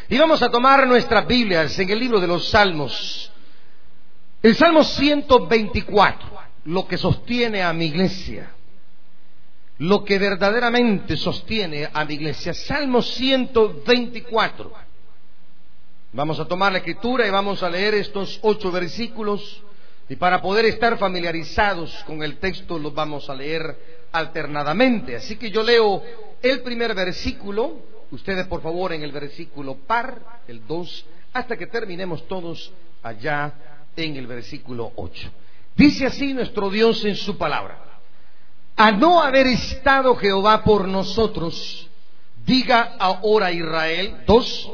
Y vamos a tomar nuestras Biblias en el libro de los Salmos. El Salmo 124, lo que sostiene a mi iglesia. Lo que verdaderamente sostiene a mi iglesia. Salmo 124. Vamos a tomar la escritura y vamos a leer estos 8 versículos. Y para poder estar familiarizados con el texto, los vamos a leer alternadamente. Así que yo leo el primer versículo, ustedes por favor en el versículo par, el 2, hasta que terminemos todos allá en el versículo 8. Dice así nuestro Dios en su palabra: a no haber estado Jehová por nosotros, diga ahora Israel. 2.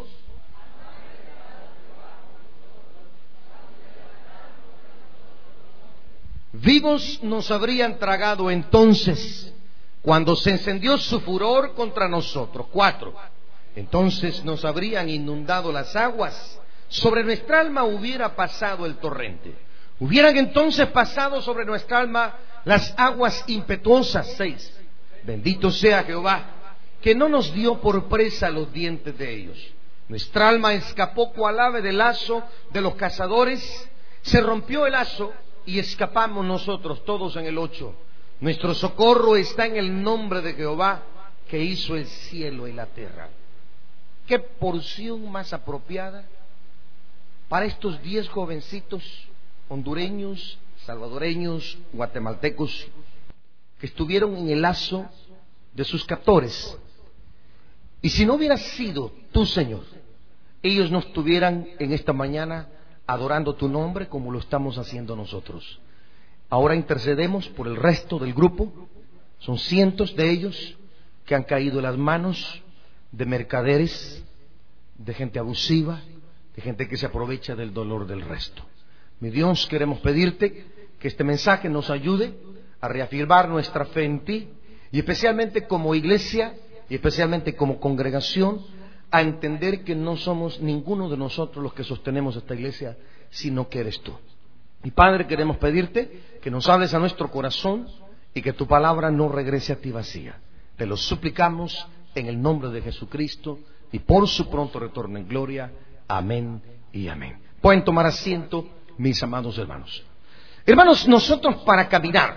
Vivos nos habrían tragado entonces, cuando se encendió su furor contra nosotros. 4. Entonces nos habrían inundado las aguas, sobre nuestra alma hubiera pasado el torrente. Hubieran entonces pasado sobre nuestra alma las aguas impetuosas. 6. Bendito sea Jehová, que no nos dio por presa los dientes de ellos. Nuestra alma escapó cual ave del lazo de los cazadores. Se rompió el lazo y escapamos nosotros todos. En el 8. Nuestro socorro está en el nombre de Jehová, que hizo el cielo y la tierra. ¿Qué porción más apropiada para estos 10 jovencitos hondureños, salvadoreños, guatemaltecos, que estuvieron en el lazo de sus captores? Y si no hubiera sido tú, Señor, ellos no estuvieran en esta mañana adorando tu nombre como lo estamos haciendo nosotros. Ahora intercedemos por el resto del grupo. Son cientos de ellos que han caído en las manos de mercaderes, de gente abusiva, de gente que se aprovecha del dolor del resto. Mi Dios, queremos pedirte que este mensaje nos ayude a reafirmar nuestra fe en ti, y especialmente como iglesia y especialmente como congregación, a entender que no somos ninguno de nosotros los que sostenemos esta iglesia, sino que eres tú. Y Padre, queremos pedirte que nos hables a nuestro corazón y que tu palabra no regrese a ti vacía. Te lo suplicamos en el nombre de Jesucristo y por su pronto retorno en gloria. Amén y amén. Pueden tomar asiento, mis amados hermanos. Hermanos, nosotros para caminar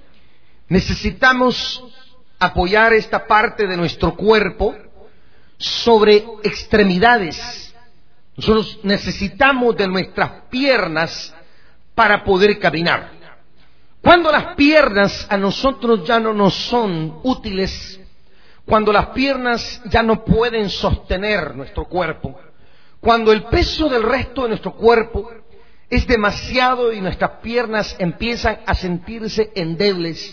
necesitamos apoyar esta parte de nuestro cuerpo sobre extremidades. Nosotros necesitamos de nuestras piernas para poder caminar. Cuando las piernas a nosotros ya no nos son útiles, cuando las piernas ya no pueden sostener nuestro cuerpo, cuando el peso del resto de nuestro cuerpo es demasiado y nuestras piernas empiezan a sentirse débiles,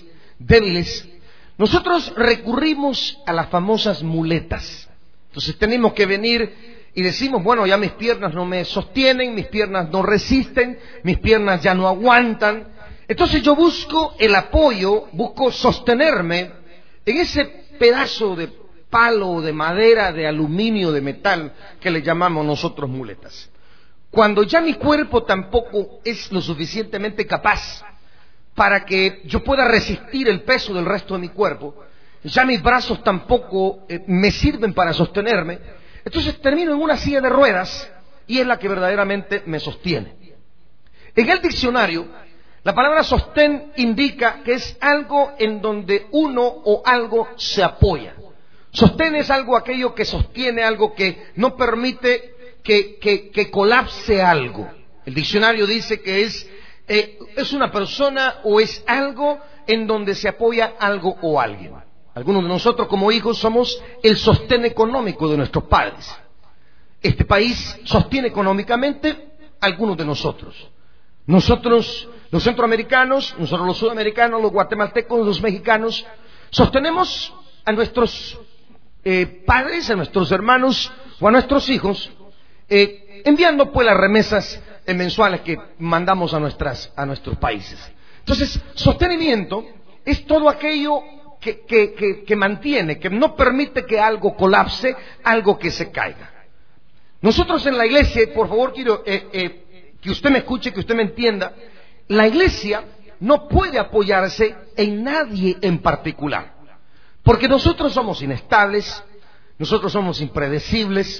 nosotros recurrimos a las famosas muletas. Entonces tenemos que venir y decimos, bueno, ya mis piernas no me sostienen, mis piernas no resisten, mis piernas ya no aguantan. Entonces yo busco el apoyo, busco sostenerme en ese pedazo de palo, de madera, de aluminio, de metal, que le llamamos nosotros muletas. Cuando ya mi cuerpo tampoco es lo suficientemente capaz para que yo pueda resistir el peso del resto de mi cuerpo, ya mis brazos tampoco me sirven para sostenerme, entonces termino en una silla de ruedas y es la que verdaderamente me sostiene. En el diccionario, la palabra sostén indica que es algo en donde uno o algo se apoya. Sostén es algo, aquello que sostiene algo, que no permite que colapse algo. El diccionario dice que es una persona o es algo en donde se apoya algo o alguien. Algunos de nosotros como hijos somos el sostén económico de nuestros padres. Este país sostiene económicamente a algunos de nosotros. Nosotros, los centroamericanos, nosotros los sudamericanos, los guatemaltecos, los mexicanos, sostenemos a nuestros padres, a nuestros hermanos o a nuestros hijos, enviando pues las remesas mensuales que mandamos a nuestros países. Entonces, sostenimiento es todo aquello que mantiene, que no permite que algo colapse, algo que se caiga. Nosotros en la iglesia, por favor quiero que usted me escuche, que usted me entienda, la iglesia no puede apoyarse en nadie en particular, porque nosotros somos inestables, nosotros somos impredecibles,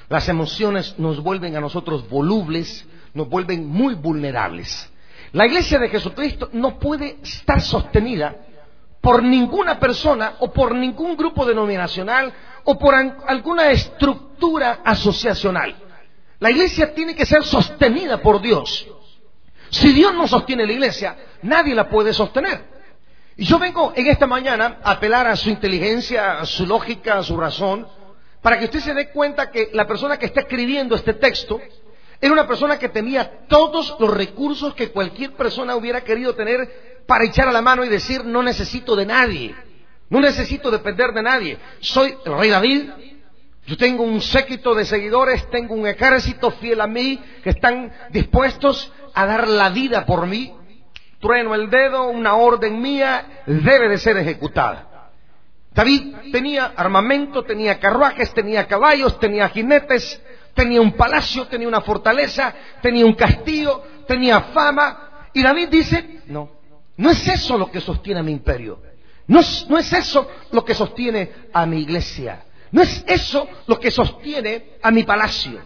Las emociones nos vuelven a nosotros volubles, nos vuelven muy vulnerables. La iglesia de Jesucristo no puede estar sostenida por ninguna persona o por ningún grupo denominacional o por alguna estructura asociacional. La iglesia tiene que ser sostenida por Dios. Si Dios no sostiene la iglesia, nadie la puede sostener. Y yo vengo en esta mañana a apelar a su inteligencia, a su lógica, a su razón, para que usted se dé cuenta que la persona que está escribiendo este texto era una persona que tenía todos los recursos que cualquier persona hubiera querido tener para echar a la mano y decir: no necesito de nadie, no necesito depender de nadie. Soy el rey David, yo tengo un séquito de seguidores, tengo un ejército fiel a mí que están dispuestos a dar la vida por mí. Trueno el dedo, una orden mía debe de ser ejecutada. David tenía armamento, tenía carruajes, tenía caballos, tenía jinetes, tenía un palacio, tenía una fortaleza, tenía un castillo, tenía fama. Y David dice: no es eso lo que sostiene a mi imperio, no es eso lo que sostiene a mi iglesia, no es eso lo que sostiene a mi palacio.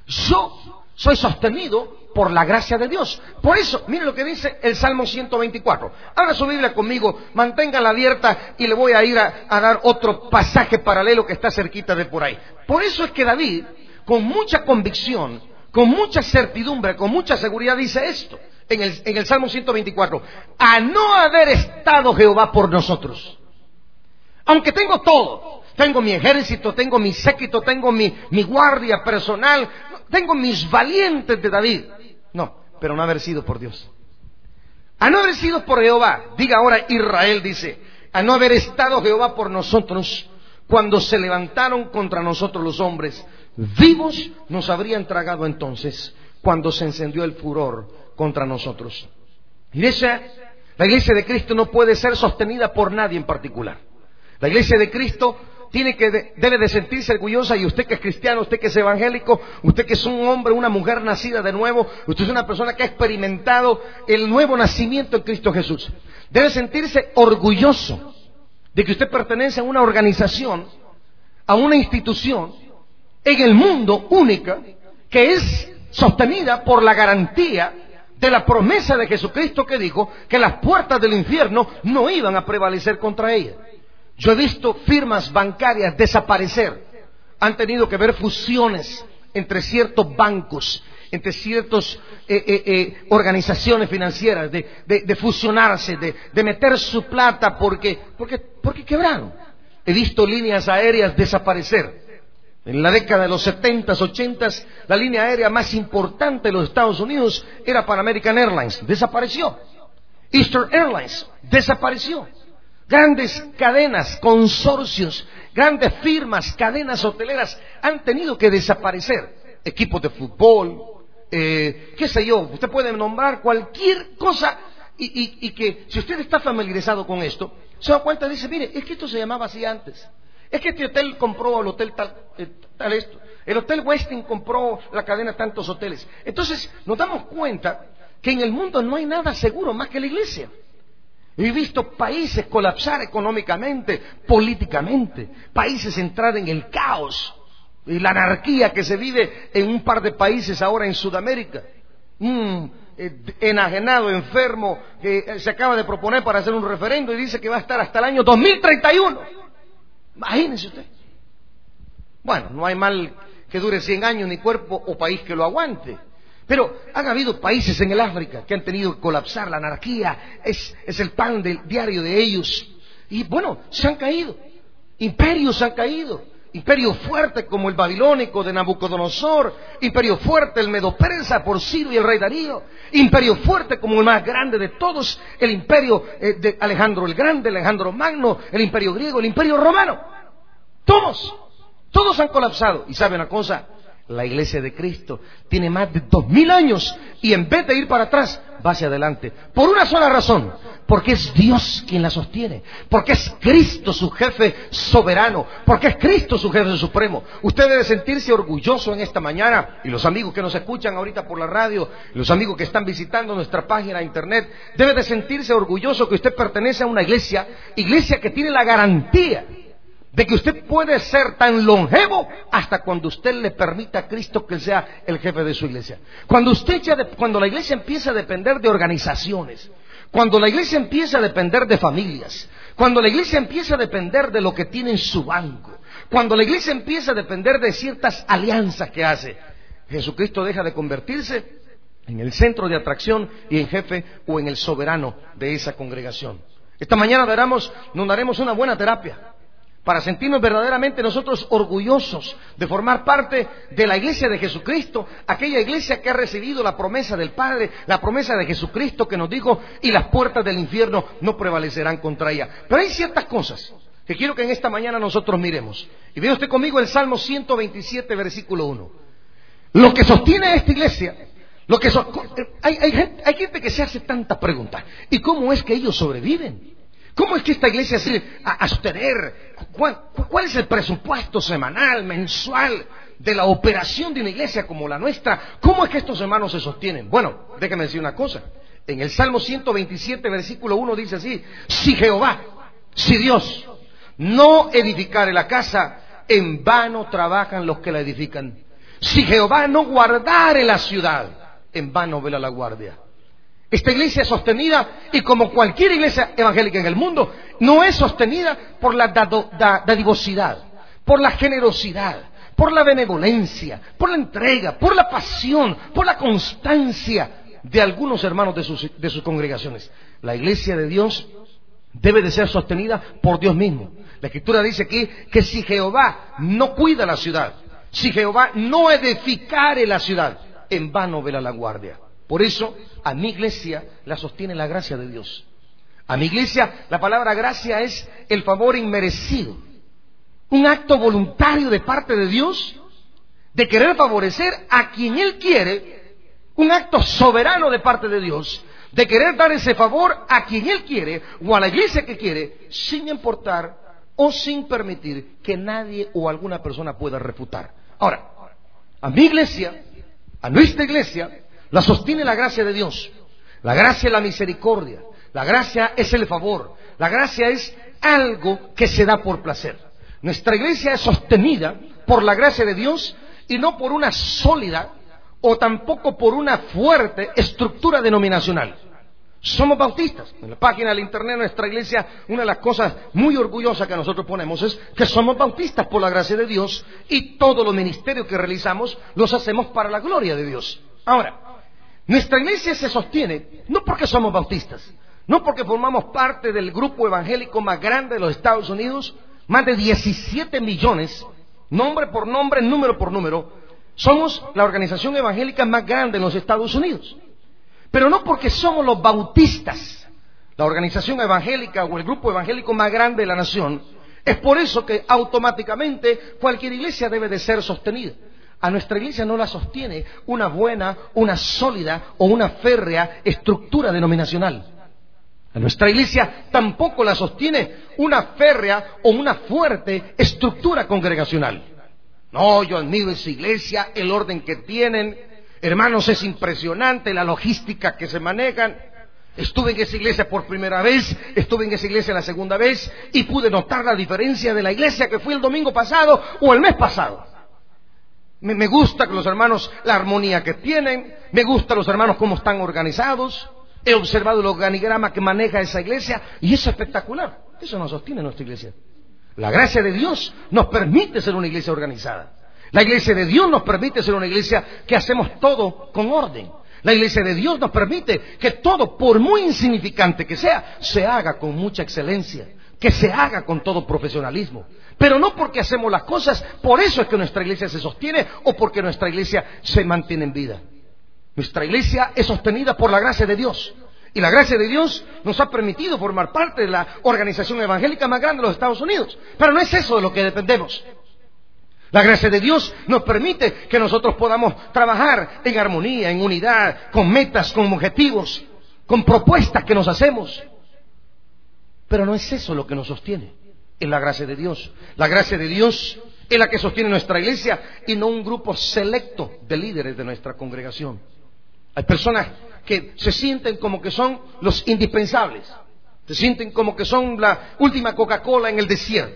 Yo soy sostenido por la gracia de Dios. Por eso, mire lo que dice el Salmo 124. Abra su Biblia conmigo, manténgala abierta y le voy a ir a dar otro pasaje paralelo que está cerquita de por ahí. Por eso es que David, con mucha convicción, con mucha certidumbre, con mucha seguridad, dice esto en el Salmo 124: a no haber estado Jehová por nosotros. Aunque tengo todo, tengo mi ejército, tengo mi séquito, tengo mi guardia personal, tengo mis valientes de David. No, pero no haber sido por Dios. A no haber sido por Jehová, diga ahora Israel, dice: a no haber estado Jehová por nosotros, cuando se levantaron contra nosotros los hombres, vivos nos habrían tragado entonces, cuando se encendió el furor contra nosotros. La iglesia de Cristo no puede ser sostenida por nadie en particular. La iglesia de Cristo debe de sentirse orgullosa, y usted que es cristiano, usted que es evangélico, usted que es un hombre, una mujer nacida de nuevo, usted es una persona que ha experimentado el nuevo nacimiento en Cristo Jesús, debe sentirse orgulloso de que usted pertenece a una organización, a una institución en el mundo única, que es sostenida por la garantía de la promesa de Jesucristo, que dijo que las puertas del infierno no iban a prevalecer contra ella. Yo he visto firmas bancarias desaparecer. Han tenido que ver fusiones entre ciertos bancos, entre ciertas organizaciones financieras, de fusionarse, de meter su plata porque quebraron. He visto líneas aéreas desaparecer. En la década de los 70s, 80s, la línea aérea más importante de los Estados Unidos era Pan American Airlines. Desapareció. Eastern Airlines desapareció. Grandes cadenas, consorcios, grandes firmas, cadenas hoteleras han tenido que desaparecer. Equipos de fútbol, qué sé yo, usted puede nombrar cualquier cosa y que si usted está familiarizado con esto, se da cuenta y dice: mire, es que esto se llamaba así antes. Es que este hotel compró el hotel tal esto. El hotel Westin compró la cadena tantos hoteles. Entonces nos damos cuenta que en el mundo no hay nada seguro más que la iglesia. He visto países colapsar económicamente, políticamente, países entrar en el caos y la anarquía que se vive en un par de países ahora en Sudamérica. Enajenado, enfermo, que se acaba de proponer para hacer un referendo y dice que va a estar hasta el año 2031. Imagínense usted. Bueno, no hay mal que dure 100 años, ni cuerpo o país que lo aguante. Pero han habido países en el África que han tenido que colapsar. La anarquía es el pan del diario de ellos. Y bueno, se han caído. Imperios han caído. Imperio fuerte como el babilónico de Nabucodonosor. Imperio fuerte el medo-persa por Ciro y el rey Darío. Imperio fuerte como el más grande de todos, el imperio de Alejandro el Grande, Alejandro Magno, el imperio griego, el imperio romano. Todos han colapsado. Y sabe una cosa, la iglesia de Cristo tiene más de 2000 años y en vez de ir para atrás, va hacia adelante. Por una sola razón: porque es Dios quien la sostiene, porque es Cristo su jefe soberano, porque es Cristo su jefe supremo. Usted debe sentirse orgulloso en esta mañana, y los amigos que nos escuchan ahorita por la radio, los amigos que están visitando nuestra página de internet, debe de sentirse orgulloso que usted pertenece a una iglesia que tiene la garantía de que usted puede ser tan longevo hasta cuando usted le permita a Cristo que sea el jefe de su iglesia. Cuando la iglesia empieza a depender de organizaciones, cuando la iglesia empieza a depender de familias, cuando la iglesia empieza a depender de lo que tiene en su banco, cuando la iglesia empieza a depender de ciertas alianzas que hace, Jesucristo deja de convertirse en el centro de atracción y en jefe o en el soberano de esa congregación. Esta mañana nos daremos una buena terapia para sentirnos verdaderamente nosotros orgullosos de formar parte de la iglesia de Jesucristo, aquella iglesia que ha recibido la promesa del Padre, la promesa de Jesucristo que nos dijo, y las puertas del infierno no prevalecerán contra ella. Pero hay ciertas cosas que quiero que en esta mañana nosotros miremos. Y vea usted conmigo el Salmo 127, versículo 1. Lo que sostiene esta iglesia, hay gente que se hace tantas preguntas. ¿Y cómo es que ellos sobreviven? ¿Cómo es que esta iglesia sigue a sostener? ¿Cuál es el presupuesto semanal, mensual de la operación de una iglesia como la nuestra? ¿Cómo es que estos hermanos se sostienen? Bueno, déjeme decir una cosa. En el Salmo 127, versículo 1 dice así: si Jehová, si Dios no edificare la casa, en vano trabajan los que la edifican. Si Jehová no guardare la ciudad, en vano vela la guardia. Esta iglesia es sostenida, y como cualquier iglesia evangélica en el mundo, no es sostenida por la dadivosidad, por la generosidad, por la benevolencia, por la entrega, por la pasión, por la constancia de algunos hermanos de sus congregaciones. La iglesia de Dios debe de ser sostenida por Dios mismo. La Escritura dice aquí que si Jehová no cuida la ciudad, si Jehová no edificare la ciudad, en vano vela la guardia. Por eso, a mi iglesia la sostiene la gracia de Dios. A mi iglesia, la palabra gracia es el favor inmerecido. Un acto voluntario de parte de Dios de querer favorecer a quien Él quiere. Un acto soberano de parte de Dios de querer dar ese favor a quien Él quiere o a la iglesia que quiere, sin importar o sin permitir que nadie o alguna persona pueda refutar. Ahora, a mi iglesia, a nuestra iglesia, la sostiene la gracia de Dios. La gracia es la misericordia. La gracia es el favor. La gracia es algo que se da por placer. Nuestra iglesia es sostenida por la gracia de Dios y no por una sólida o tampoco por una fuerte estructura denominacional. Somos bautistas. En la página del internet de nuestra iglesia, una de las cosas muy orgullosas que nosotros ponemos es que somos bautistas por la gracia de Dios, y todos los ministerios que realizamos los hacemos para la gloria de Dios. Ahora, nuestra iglesia se sostiene no porque somos bautistas, no porque formamos parte del grupo evangélico más grande de los Estados Unidos, más de 17 millones, nombre por nombre, número por número. Somos la organización evangélica más grande en los Estados Unidos. Pero no porque somos los bautistas, la organización evangélica o el grupo evangélico más grande de la nación, es por eso que automáticamente cualquier iglesia debe de ser sostenida. A nuestra iglesia no la sostiene una buena, una sólida o una férrea estructura denominacional. A nuestra iglesia tampoco la sostiene una férrea o una fuerte estructura congregacional. No, yo admiro esa iglesia, el orden que tienen. Hermanos, es impresionante la logística que se manejan. Estuve en esa iglesia por primera vez, estuve en esa iglesia la segunda vez y pude notar la diferencia de la iglesia que fui el domingo pasado o el mes pasado. Me gusta que los hermanos, la armonía que tienen, me gusta los hermanos cómo están organizados. He observado el organigrama que maneja esa iglesia y es espectacular. Eso nos sostiene nuestra iglesia. La gracia de Dios nos permite ser una iglesia organizada. La iglesia de Dios nos permite ser una iglesia que hacemos todo con orden. La iglesia de Dios nos permite que todo, por muy insignificante que sea, se haga con mucha excelencia, que se haga con todo profesionalismo. Pero no porque hacemos las cosas, por eso es que nuestra iglesia se sostiene o porque nuestra iglesia se mantiene en vida. Nuestra iglesia es sostenida por la gracia de Dios. Y la gracia de Dios nos ha permitido formar parte de la organización evangélica más grande de los Estados Unidos. Pero no es eso de lo que dependemos. La gracia de Dios nos permite que nosotros podamos trabajar en armonía, en unidad, con metas, con objetivos, con propuestas que nos hacemos. Pero no es eso lo que nos sostiene. Es la gracia de Dios. La gracia de Dios es la que sostiene nuestra iglesia y no un grupo selecto de líderes de nuestra congregación. Hay personas que se sienten como que son los indispensables. Se sienten como que son la última Coca-Cola en el desierto.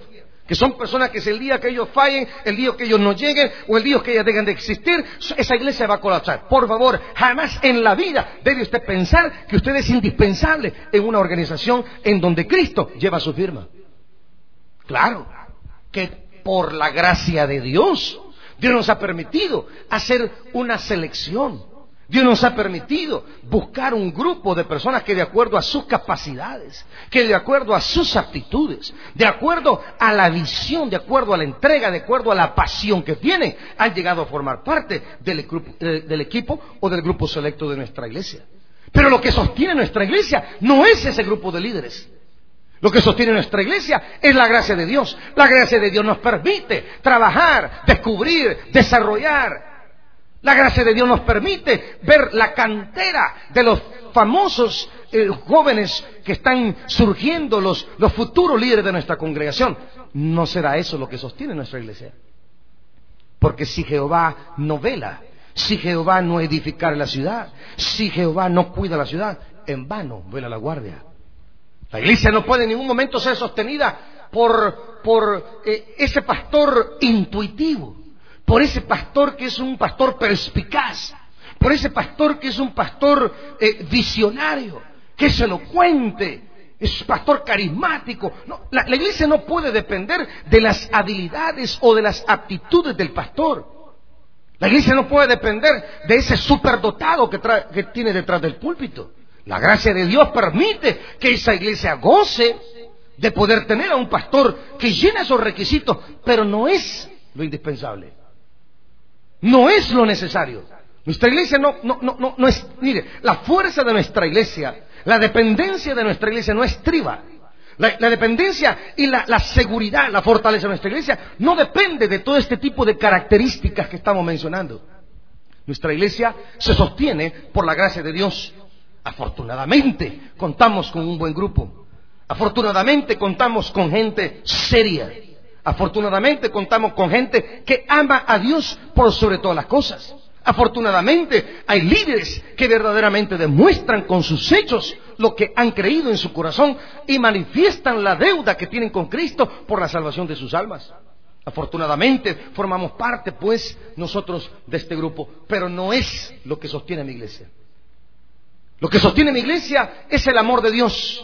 Que son personas que si el día que ellos fallen, el día que ellos no lleguen o el día que ellas dejen de existir, esa iglesia va a colapsar. Por favor, jamás en la vida debe usted pensar que usted es indispensable en una organización en donde Cristo lleva su firma. Claro, que por la gracia de Dios, Dios nos ha permitido hacer una selección. Dios nos ha permitido buscar un grupo de personas que de acuerdo a sus capacidades, que de acuerdo a sus aptitudes, de acuerdo a la visión, de acuerdo a la entrega, de acuerdo a la pasión que tienen, han llegado a formar parte del equipo o del grupo selecto de nuestra iglesia. Pero lo que sostiene nuestra iglesia no es ese grupo de líderes. Lo que sostiene nuestra iglesia es la gracia de Dios. La gracia de Dios nos permite trabajar, descubrir, desarrollar. La gracia de Dios nos permite ver la cantera de los famosos jóvenes que están surgiendo, los futuros líderes de nuestra congregación. No será eso lo que sostiene nuestra iglesia. Porque si Jehová no vela, si Jehová no edifica la ciudad, si Jehová no cuida la ciudad, en vano vela la guardia. La iglesia no puede en ningún momento ser sostenida por ese pastor intuitivo, por ese pastor que es un pastor perspicaz, por ese pastor que es un pastor visionario, que es elocuente, es pastor carismático. No, la iglesia no puede depender de las habilidades o de las aptitudes del pastor. La iglesia no puede depender de ese superdotado que tiene detrás del púlpito. La gracia de Dios permite que esa iglesia goce de poder tener a un pastor que llena esos requisitos, pero no es lo indispensable. No es lo necesario. Nuestra iglesia no es, mire, la fuerza de nuestra iglesia, la dependencia de nuestra iglesia no estriba. La dependencia y la seguridad, la fortaleza de nuestra iglesia no depende de todo este tipo de características que estamos mencionando. Nuestra iglesia se sostiene por la gracia de Dios. Afortunadamente contamos con un buen grupo. Afortunadamente contamos con gente seria. Afortunadamente contamos con gente que ama a Dios por sobre todas las cosas. Afortunadamente hay líderes que verdaderamente demuestran con sus hechos lo que han creído en su corazón y manifiestan la deuda que tienen con Cristo por la salvación de sus almas. Afortunadamente formamos parte pues nosotros de este grupo, pero no es lo que sostiene mi iglesia. Lo que sostiene mi iglesia es el amor de Dios,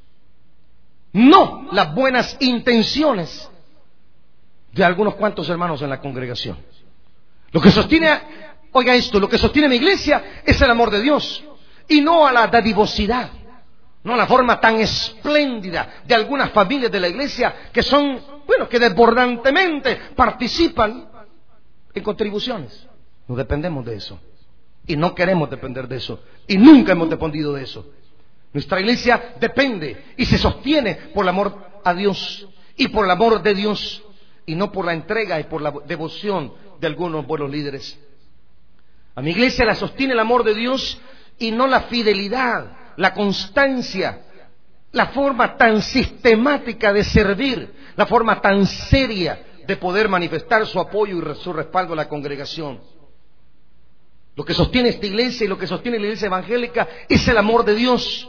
no las buenas intenciones de algunos cuantos hermanos en la congregación. Lo que sostiene, oiga esto, lo que sostiene mi iglesia es el amor de Dios y no a la dadivosidad, no a la forma tan espléndida de algunas familias de la iglesia que son, bueno, que desbordantemente participan en contribuciones. No dependemos de eso y no queremos depender de eso y nunca hemos dependido de eso. Nuestra iglesia depende y se sostiene por el amor a Dios y por el amor de Dios, y no por la entrega y por la devoción de algunos buenos líderes. A mi iglesia la sostiene el amor de Dios y no la fidelidad, la constancia, la forma tan sistemática de servir, la forma tan seria de poder manifestar su apoyo y su respaldo a la congregación. Lo que sostiene esta iglesia y lo que sostiene la iglesia evangélica es el amor de Dios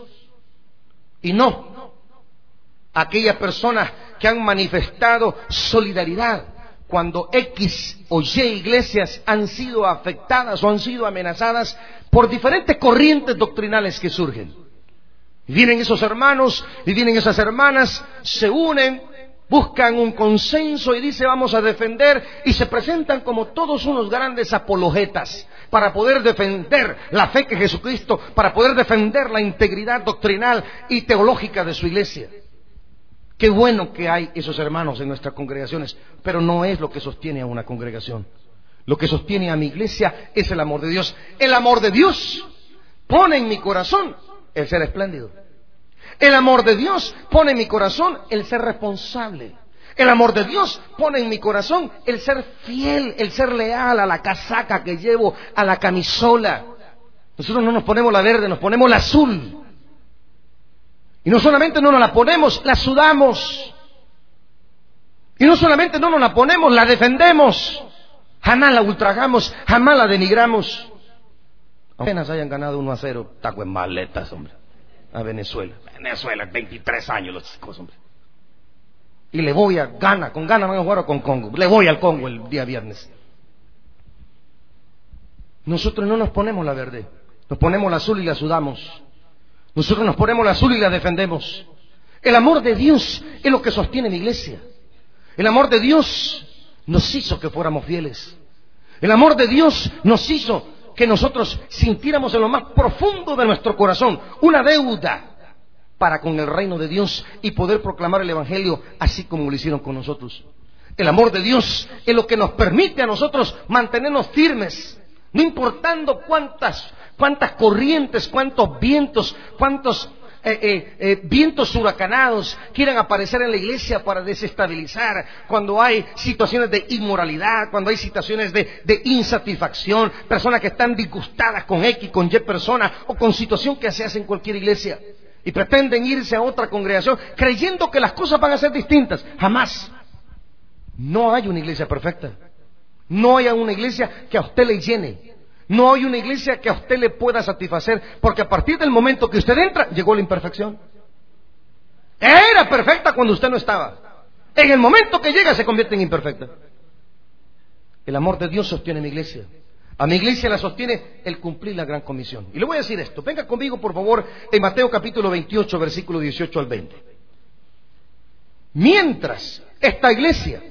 y no aquellas personas que han manifestado solidaridad cuando X o Y iglesias han sido afectadas o han sido amenazadas por diferentes corrientes doctrinales que surgen. Y vienen esos hermanos y vienen esas hermanas, se unen, buscan un consenso y dicen vamos a defender, y se presentan como todos unos grandes apologetas para poder defender la fe que Jesucristo, para poder defender la integridad doctrinal y teológica de su iglesia. Qué bueno que hay esos hermanos en nuestras congregaciones, pero no es lo que sostiene a una congregación. Lo que sostiene a mi iglesia es el amor de Dios. El amor de Dios pone en mi corazón el ser espléndido. El amor de Dios pone en mi corazón el ser responsable. El amor de Dios pone en mi corazón el ser fiel, el ser leal a la casaca que llevo, a la camisola. Nosotros no nos ponemos la verde, nos ponemos la azul. Y no solamente no nos la ponemos, la sudamos. Y no solamente no nos la ponemos, la defendemos. Jamás la ultrajamos, jamás la denigramos. Apenas hayan ganado 1-0, taco en maletas, hombre, a Venezuela. Venezuela, 23 años los chicos, hombre. Y le voy a Ghana, con Ghana van a jugar o con Congo. Le voy al Congo el día viernes. Nosotros no nos ponemos la verde, nos ponemos la azul y la sudamos. Nosotros nos ponemos la azul y la defendemos. El amor de Dios es lo que sostiene mi iglesia. El amor de Dios nos hizo que fuéramos fieles. El amor de Dios nos hizo que nosotros sintiéramos en lo más profundo de nuestro corazón una deuda para con el reino de Dios y poder proclamar el Evangelio así como lo hicieron con nosotros. El amor de Dios es lo que nos permite a nosotros mantenernos firmes, no importando cuántas corrientes, cuántos vientos, vientos huracanados quieran aparecer en la iglesia para desestabilizar, cuando hay situaciones de inmoralidad, cuando hay situaciones de insatisfacción, personas que están disgustadas con X, con Y persona o con situación que se hace en cualquier iglesia y pretenden irse a otra congregación creyendo que las cosas van a ser distintas. Jamás. No hay una iglesia perfecta. No hay una iglesia que a usted le llene. No hay una iglesia que a usted le pueda satisfacer, porque a partir del momento que usted entra, llegó la imperfección. Era perfecta cuando usted no estaba. En el momento que llega se convierte en imperfecta. El amor de Dios sostiene mi iglesia. A mi iglesia la sostiene el cumplir la gran comisión. Y le voy a decir esto. Venga conmigo, por favor, en Mateo capítulo 28, versículo 18 al 20. Mientras esta iglesia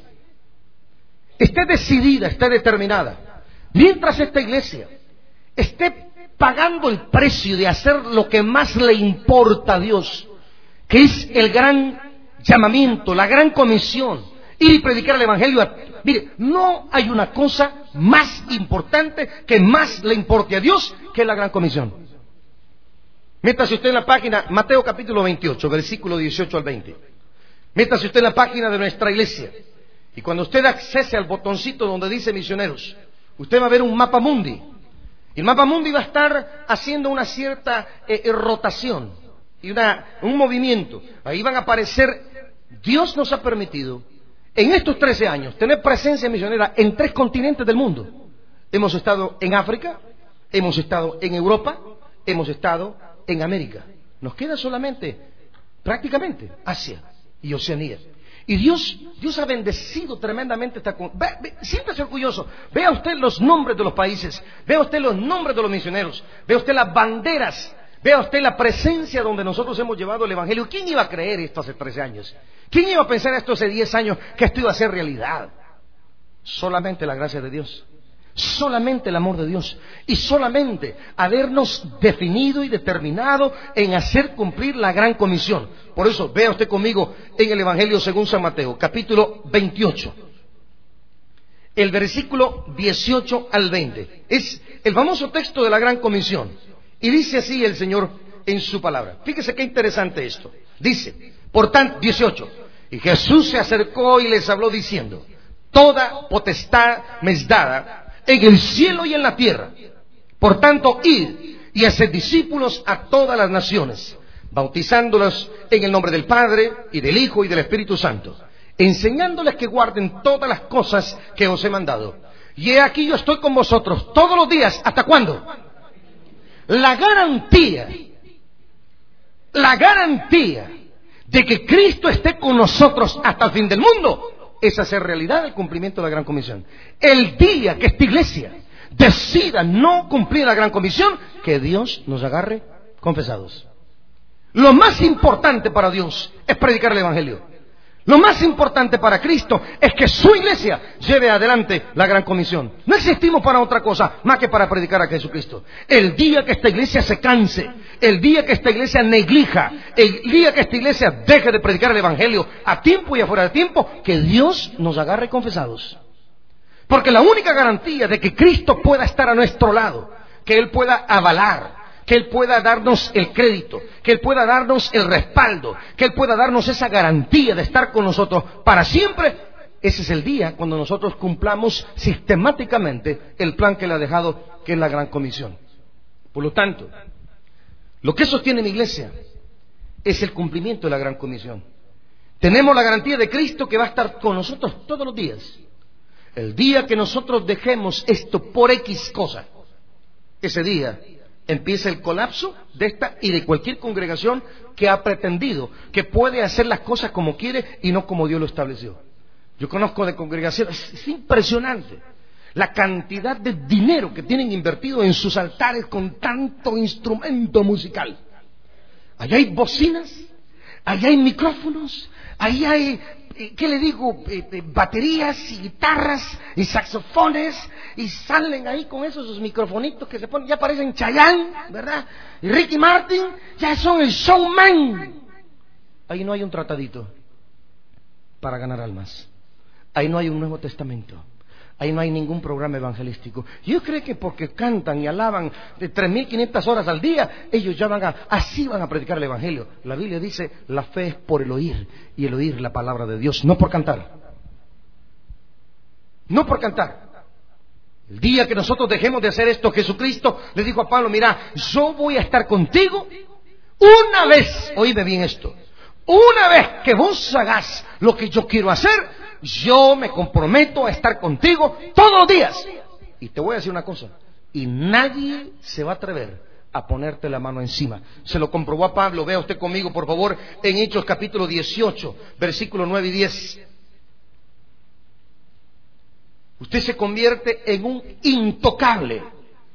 esté decidida, esté determinada, mientras esta iglesia esté pagando el precio de hacer lo que más le importa a Dios, que es el gran llamamiento, la gran comisión, ir y predicar el Evangelio. Mire, no hay una cosa más importante que más le importe a Dios que la gran comisión. Métase usted en la página Mateo capítulo 28, versículo 18 al 20. Métase usted en la página de nuestra iglesia. Y cuando usted accese al botoncito donde dice misioneros, usted va a ver un mapa mundi. Y el mapa mundi va a estar haciendo una cierta rotación y un movimiento. Ahí van a aparecer. Dios nos ha permitido en estos 13 años tener presencia misionera en 3 continentes del mundo. Hemos estado en África, hemos estado en Europa, hemos estado en América. Nos queda solamente, prácticamente, Asia y Oceanía. Y Dios ha bendecido tremendamente esta... Siéntase orgulloso. Vea usted los nombres de los países, vea usted los nombres de los misioneros, vea usted las banderas, vea usted la presencia donde nosotros hemos llevado el Evangelio. ¿Quién iba a creer esto hace 13 años? ¿Quién iba a pensar esto hace 10 años que esto iba a ser realidad? Solamente la gracia de Dios, solamente el amor de Dios y solamente habernos definido y determinado en hacer cumplir la gran comisión. Por eso, vea usted conmigo en el Evangelio según San Mateo, capítulo 28, el versículo 18 al 20. Es el famoso texto de la gran comisión. Y dice así el Señor en su palabra. Fíjese qué interesante esto. Dice, por tanto, 18, y Jesús se acercó y les habló diciendo: toda potestad me es dada en el cielo y en la tierra. Por tanto, id y haced discípulos a todas las naciones, bautizándolos en el nombre del Padre y del Hijo y del Espíritu Santo, enseñándoles que guarden todas las cosas que os he mandado. Y he aquí yo estoy con vosotros todos los días. ¿Hasta cuándo? La garantía de que Cristo esté con nosotros hasta el fin del mundo es hacer realidad el cumplimiento de la gran comisión. El día que esta iglesia decida no cumplir la gran comisión, que Dios nos agarre confesados. Lo más importante para Dios es predicar el Evangelio. Lo más importante para Cristo es que su iglesia lleve adelante la gran comisión. No existimos para otra cosa más que para predicar a Jesucristo. El día que esta iglesia se canse, el día que esta iglesia neglija, el día que esta iglesia deje de predicar el Evangelio a tiempo y afuera de tiempo, que Dios nos agarre confesados. Porque la única garantía de que Cristo pueda estar a nuestro lado, que Él pueda avalar, que Él pueda darnos el crédito, que Él pueda darnos el respaldo, que Él pueda darnos esa garantía de estar con nosotros para siempre, ese es el día cuando nosotros cumplamos sistemáticamente el plan que Él ha dejado, que es la gran comisión. Por lo tanto, lo que sostiene mi iglesia es el cumplimiento de la gran comisión. Tenemos la garantía de Cristo que va a estar con nosotros todos los días. El día que nosotros dejemos esto por X cosa, ese día empieza el colapso de esta y de cualquier congregación que ha pretendido que puede hacer las cosas como quiere y no como Dios lo estableció. Yo conozco de congregaciones, es impresionante la cantidad de dinero que tienen invertido en sus altares con tanto instrumento musical. Allá hay bocinas, allá hay micrófonos, allá hay, ¿qué le digo? Baterías y guitarras y saxofones, y salen ahí con esos microfonitos que se ponen, ya parecen Chayanne, ¿verdad? Y Ricky Martin, ya son el showman. Ahí no hay un tratadito para ganar almas. Ahí no hay un Nuevo Testamento. Ahí no hay ningún programa evangelístico. Yo creo que porque cantan y alaban de 3.500 horas al día, ellos ya así van a predicar el evangelio. La Biblia dice, la fe es por el oír, y el oír la palabra de Dios, no por cantar. No por cantar. El día que nosotros dejemos de hacer esto, Jesucristo le dijo a Pablo, mira, yo voy a estar contigo una vez, oídme bien esto, una vez que vos hagas lo que yo quiero hacer, yo me comprometo a estar contigo todos los días. Y te voy a decir una cosa, y nadie se va a atrever a ponerte la mano encima. Se lo comprobó a Pablo. Vea usted conmigo, por favor, en Hechos capítulo 18, versículos 9 y 10. Usted se convierte en un intocable.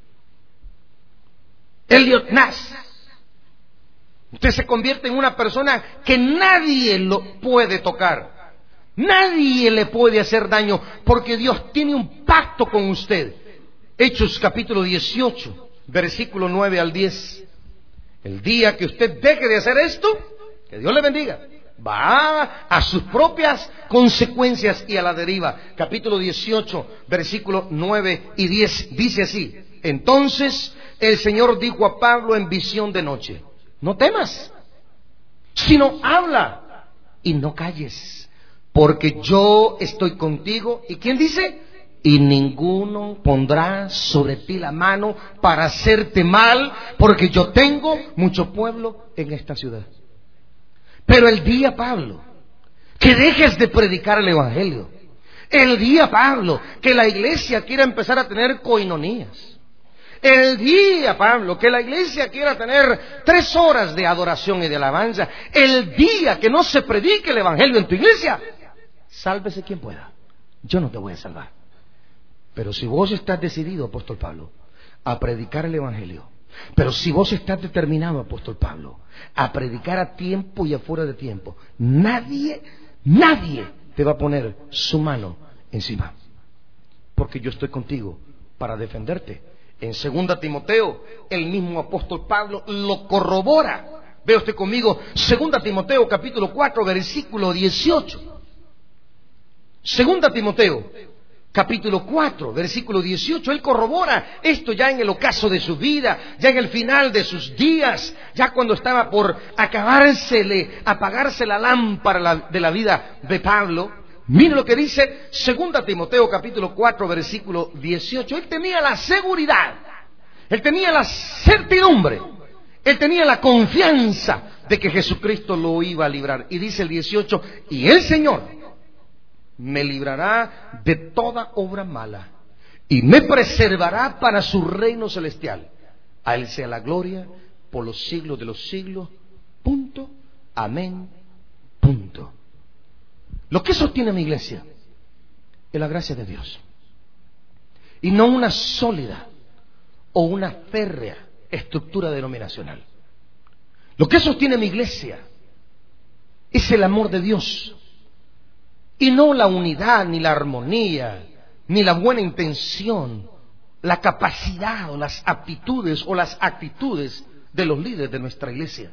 Elliot Nash. Usted se convierte en una persona que nadie lo puede tocar. Nadie le puede hacer daño porque Dios tiene un pacto con usted. Hechos capítulo 18, versículo 9 al 10. El día que usted deje de hacer esto, que Dios le bendiga, va a sus propias consecuencias y a la deriva. Capítulo 18, versículo 9 y 10 dice así: entonces el Señor dijo a Pablo en visión de noche, no temas, sino habla y no calles, porque yo estoy contigo. ¿Y quién dice? Y ninguno pondrá sobre ti la mano para hacerte mal, porque yo tengo mucho pueblo en esta ciudad. Pero el día, Pablo, que dejes de predicar el evangelio, el día, Pablo, que la iglesia quiera empezar a tener coinonías, el día, Pablo, que la iglesia quiera tener 3 horas de adoración y de alabanza, el día que no se predique el evangelio en tu iglesia, sálvese quien pueda. Yo no te voy a salvar. Pero si vos estás decidido, apóstol Pablo, a predicar el evangelio, pero si vos estás determinado, apóstol Pablo, a predicar a tiempo y afuera de tiempo, nadie te va a poner su mano encima, porque yo estoy contigo para defenderte. En 2 Timoteo, el mismo apóstol Pablo lo corrobora. Ve usted conmigo 2 Timoteo capítulo 4, versículo 18. 2 Timoteo capítulo 4, versículo 18, él corrobora esto ya en el ocaso de su vida, ya en el final de sus días, ya cuando estaba por apagarse la lámpara de la vida de Pablo. Mire lo que dice 2 Timoteo capítulo 4, versículo 18. Él tenía la seguridad, él tenía la certidumbre, él tenía la confianza de que Jesucristo lo iba a librar. Y dice el 18, y el Señor me librará de toda obra mala y me preservará para su reino celestial. A Él sea la gloria por los siglos de los siglos. Punto. Amén. Punto. Lo que sostiene mi iglesia es la gracia de Dios, y no una sólida o una férrea estructura denominacional. Lo que sostiene mi iglesia es el amor de Dios, y no la unidad, ni la armonía, ni la buena intención, la capacidad o las aptitudes o las actitudes de los líderes de nuestra iglesia.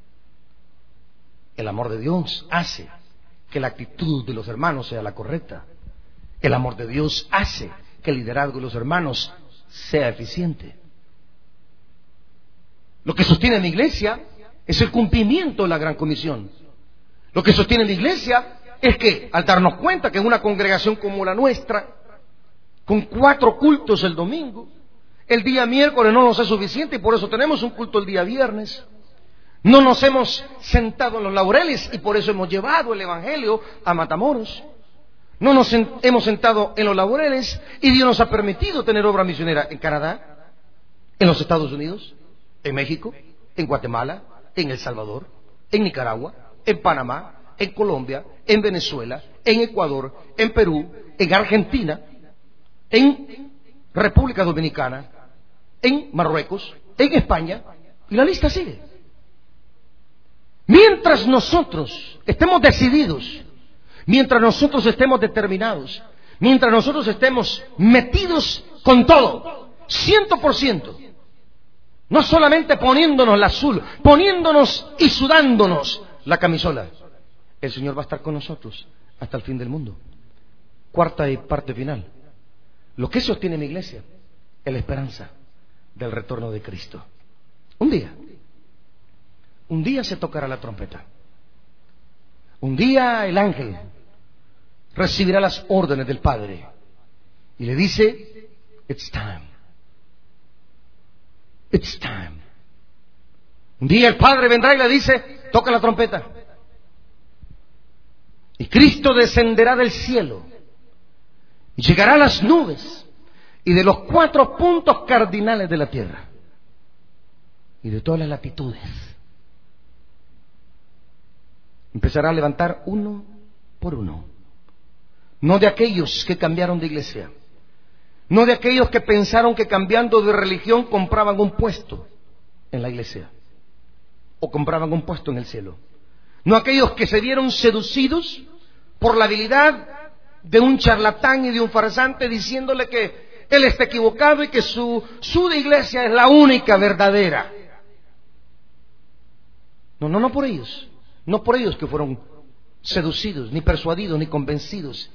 El amor de Dios hace que la actitud de los hermanos sea la correcta. El amor de Dios hace que el liderazgo de los hermanos sea eficiente. Lo que sostiene mi iglesia es el cumplimiento de la Gran Comisión. Lo que sostiene mi iglesia es que, al darnos cuenta que en una congregación como la nuestra, con 4 cultos el domingo, el día miércoles no nos es suficiente, y por eso tenemos un culto el día viernes. No nos hemos sentado en los laureles, y por eso hemos llevado el evangelio a Matamoros. No nos hemos sentado en los laureles, y Dios nos ha permitido tener obra misionera en Canadá, en los Estados Unidos, En México, en Guatemala, en El Salvador, en Nicaragua, en Panamá, en Colombia, en Venezuela, en Ecuador, en Perú, en Argentina, en República Dominicana, en Marruecos, en España, y la lista sigue. Mientras nosotros estemos decididos, mientras nosotros estemos determinados, mientras nosotros estemos metidos con todo, 100%, no solamente poniéndonos la azul, poniéndonos y sudándonos la camisola, el Señor va a estar con nosotros hasta el fin del mundo. Cuarta y parte final. Lo que sostiene mi iglesia es la esperanza del retorno de Cristo. Un día se tocará la trompeta. Un día el ángel recibirá las órdenes del Padre y le dice: it's time. It's time. Un día el Padre vendrá y le dice: toca la trompeta. Y Cristo descenderá del cielo y llegará a las nubes y de los 4 puntos cardinales de la tierra y de todas las latitudes. Empezará a levantar uno por uno. No de aquellos que cambiaron de iglesia, no de aquellos que pensaron que cambiando de religión compraban un puesto en la iglesia o compraban un puesto en el cielo. No aquellos que se vieron seducidos por la habilidad de un charlatán y de un farsante diciéndole que él está equivocado y que su iglesia es la única verdadera. No por ellos. No por ellos que fueron seducidos, ni persuadidos, ni convencidos,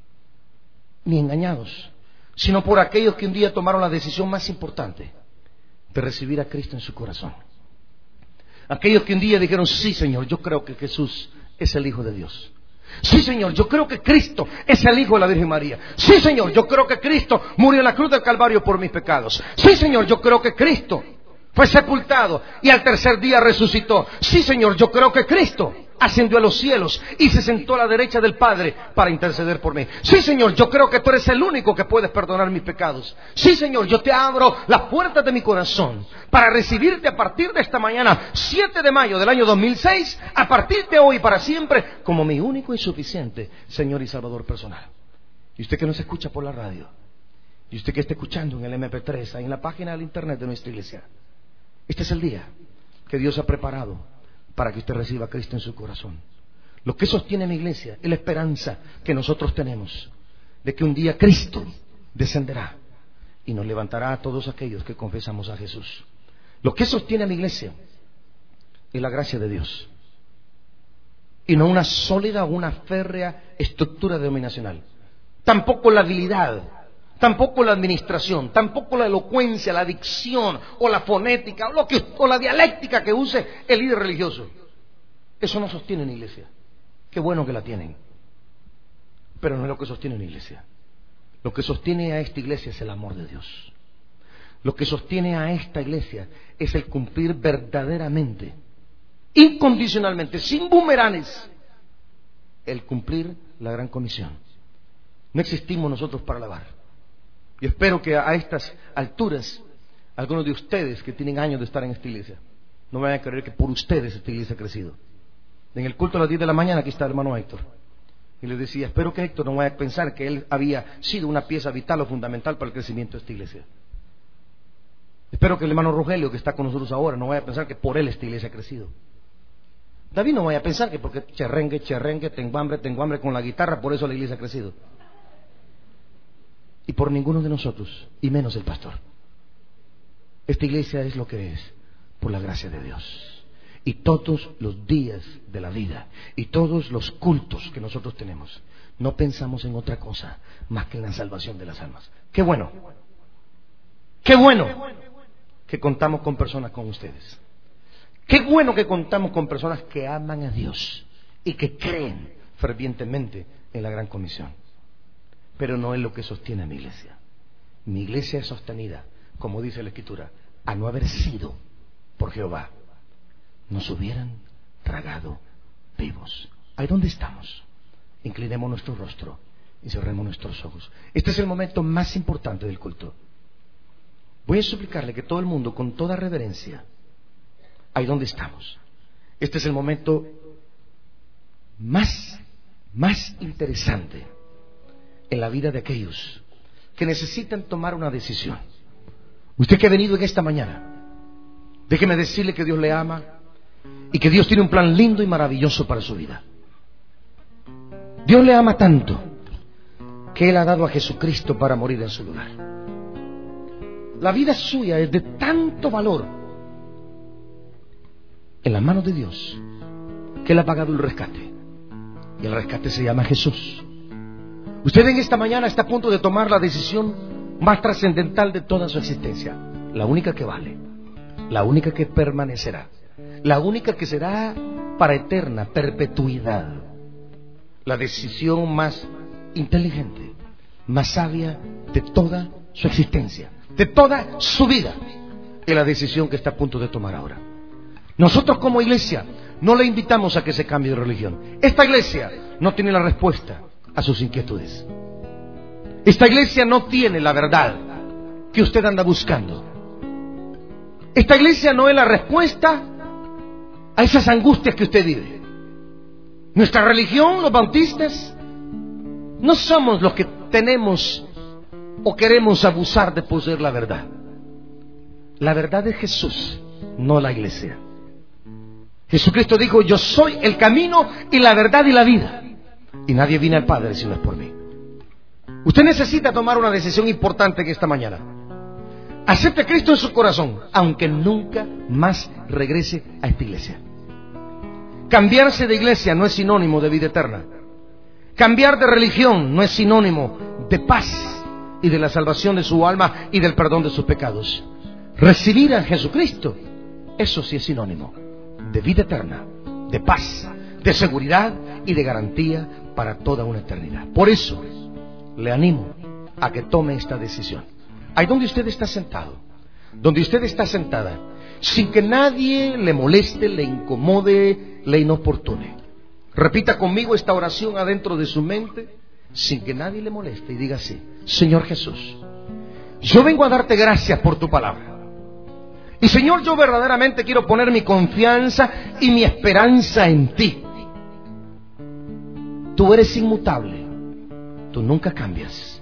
ni engañados, sino por aquellos que un día tomaron la decisión más importante de recibir a Cristo en su corazón. Aquellos que un día dijeron: sí, Señor, yo creo que Jesús es el Hijo de Dios. Sí, Señor, yo creo que Cristo es el Hijo de la Virgen María. Sí, Señor, yo creo que Cristo murió en la cruz del Calvario por mis pecados. Sí, Señor, yo creo que Cristo fue sepultado y al tercer día resucitó. Sí, Señor, yo creo que Cristo ascendió a los cielos y se sentó a la derecha del Padre para interceder por mí. Sí, Señor, yo creo que tú eres el único que puedes perdonar mis pecados. Sí, Señor, yo te abro las puertas de mi corazón para recibirte a partir de esta mañana, 7 de mayo del año 2006, a partir de hoy para siempre, como mi único y suficiente Señor y Salvador personal. Y usted que nos escucha por la radio, y usted que está escuchando en el MP3, ahí en la página del internet de nuestra iglesia, este es el día que Dios ha preparado para que usted reciba a Cristo en su corazón. Lo que sostiene mi iglesia es la esperanza que nosotros tenemos de que un día Cristo descenderá y nos levantará a todos aquellos que confesamos a Jesús. Lo que sostiene a mi iglesia es la gracia de Dios y no una sólida o una férrea estructura denominacional. Tampoco la habilidad, tampoco la administración, tampoco la elocuencia, la dicción o la fonética o la dialéctica que use el líder religioso. Eso no sostiene una iglesia. Qué bueno que la tienen, pero no es lo que sostiene una iglesia. Lo que sostiene a esta iglesia es el amor de Dios. Lo que sostiene a esta iglesia es el cumplir verdaderamente, incondicionalmente, sin bumeranes, el cumplir la gran comisión. No existimos nosotros para alabar. Y espero que a estas alturas, algunos de ustedes que tienen años de estar en esta iglesia, no me vayan a creer que por ustedes esta iglesia ha crecido. En el culto a las 10 de la mañana, aquí está el hermano Héctor. Y le decía: espero que Héctor no vaya a pensar que él había sido una pieza vital o fundamental para el crecimiento de esta iglesia. Espero que el hermano Rogelio, que está con nosotros ahora, no vaya a pensar que por él esta iglesia ha crecido. David no vaya a pensar que porque cherrengue, tengo hambre con la guitarra, por eso la iglesia ha crecido. Y por ninguno de nosotros, y menos el pastor. Esta iglesia es lo que es por la gracia de Dios. Y todos los días de la vida y todos los cultos que nosotros tenemos, no pensamos en otra cosa más que en la salvación de las almas. Qué bueno que contamos con personas como ustedes. Qué bueno que contamos con personas que aman a Dios y que creen fervientemente en la gran comisión. Pero no es lo que sostiene a mi iglesia. Mi iglesia es sostenida, como dice la Escritura, a no haber sido por Jehová, nos hubieran tragado vivos. ¿Ahí dónde estamos? Inclinemos nuestro rostro y cerremos nuestros ojos. Este es el momento más importante del culto. Voy a suplicarle que todo el mundo, con toda reverencia, ahí donde estamos. Este es el momento más interesante en la vida de aquellos que necesitan tomar una decisión. Usted que ha venido en esta mañana, déjeme decirle que Dios le ama y que Dios tiene un plan lindo y maravilloso para su vida. Dios le ama tanto que Él ha dado a Jesucristo para morir en su lugar. La vida suya es de tanto valor en las manos de Dios que Él ha pagado el rescate. Y el rescate se llama Jesús. Usted en esta mañana está a punto de tomar la decisión más trascendental de toda su existencia. La única que vale, la única que permanecerá, la única que será para eterna perpetuidad. La decisión más inteligente, más sabia de toda su existencia, de toda su vida, es la decisión que está a punto de tomar ahora. Nosotros como iglesia no le invitamos a que se cambie de religión. Esta iglesia no tiene la respuesta a sus inquietudes. Esta iglesia no tiene la verdad que usted anda buscando. Esta iglesia no es la respuesta a esas angustias que usted vive. Nuestra religión, los bautistas, no somos los que tenemos o queremos abusar de poseer la verdad. La verdad es Jesús, no la iglesia. Jesucristo dijo: yo soy el camino y la verdad y la vida, y nadie viene al Padre si no es por mí. Usted necesita tomar una decisión importante en esta mañana. Acepte a Cristo en su corazón, aunque nunca más regrese a esta iglesia. Cambiarse de iglesia no es sinónimo de vida eterna. Cambiar de religión no es sinónimo de paz y de la salvación de su alma y del perdón de sus pecados. Recibir a Jesucristo, eso sí es sinónimo de vida eterna, de paz, de seguridad y de garantía para toda una eternidad. Por eso le animo a que tome esta decisión. Ahí donde usted está sentado, donde usted está sentada, sin que nadie le moleste, le incomode, le inoportune. Repita conmigo esta oración adentro de su mente, sin que nadie le moleste, y diga así: Señor Jesús, yo vengo a darte gracias por tu palabra. Y Señor, yo verdaderamente quiero poner mi confianza y mi esperanza en ti. Tú eres inmutable, tú nunca cambias.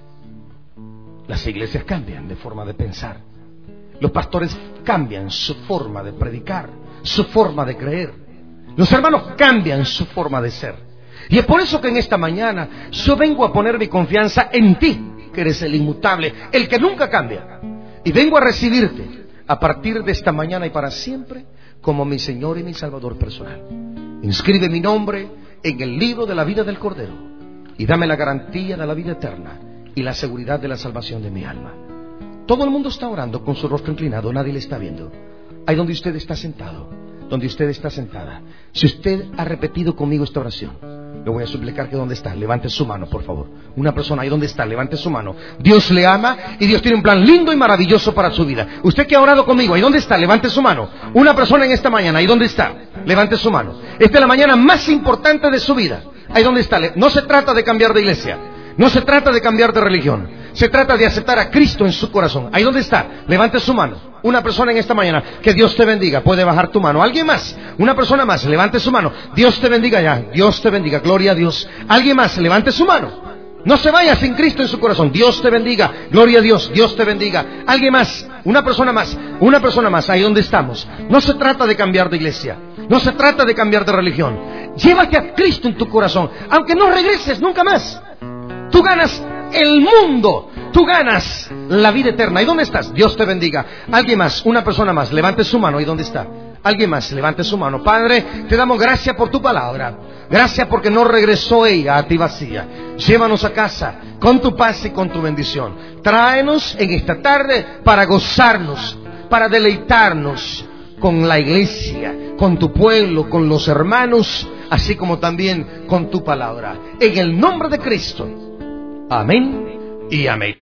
Las iglesias cambian de forma de pensar, los pastores cambian su forma de predicar, su forma de creer, los hermanos cambian su forma de ser. Y es por eso que en esta mañana yo vengo a poner mi confianza en ti, que eres el inmutable, el que nunca cambia. Y vengo a recibirte a partir de esta mañana y para siempre como mi Señor y mi Salvador personal. Inscribe mi nombre en el libro de la vida del Cordero y dame la garantía de la vida eterna y la seguridad de la salvación de mi alma. Todo el mundo está orando con su rostro inclinado, nadie le está viendo. Ahí donde usted está sentado, donde usted está sentada, si usted ha repetido conmigo esta oración, le voy a suplicar que donde está, levante su mano, por favor. Una persona ahí donde está, levante su mano. Dios le ama y Dios tiene un plan lindo y maravilloso para su vida. Usted que ha orado conmigo, ahí donde está, levante su mano. Una persona en esta mañana, ahí donde está, levante su mano. Esta es la mañana más importante de su vida. Ahí donde está. No se trata de cambiar de iglesia, no se trata de cambiar de religión, se trata de aceptar a Cristo en su corazón. Ahí donde está, levante su mano. Una persona en esta mañana, que Dios te bendiga. Puede bajar tu mano. ¿Alguien más? Una persona más, levante su mano. Dios te bendiga ya. Dios te bendiga. Gloria a Dios. ¿Alguien más? Levante su mano. No se vaya sin Cristo en su corazón. Dios te bendiga. Gloria a Dios. Dios te bendiga. ¿Alguien más? Una persona más. Una persona más. Ahí donde estamos. No se trata de cambiar de iglesia. No se trata de cambiar de religión. Llévate a Cristo en tu corazón. Aunque no regreses nunca más. Tú ganas el mundo. Tú ganas la vida eterna. ¿Y dónde estás? Dios te bendiga. Alguien más, una persona más, levante su mano. ¿Y dónde está? Alguien más, levante su mano. Padre, te damos gracias por tu palabra. Gracias porque no regresó ella a ti vacía. Llévanos a casa con tu paz y con tu bendición. Tráenos en esta tarde para gozarnos, para deleitarnos con la iglesia, con tu pueblo, con los hermanos, así como también con tu palabra. En el nombre de Cristo. Amén y amén.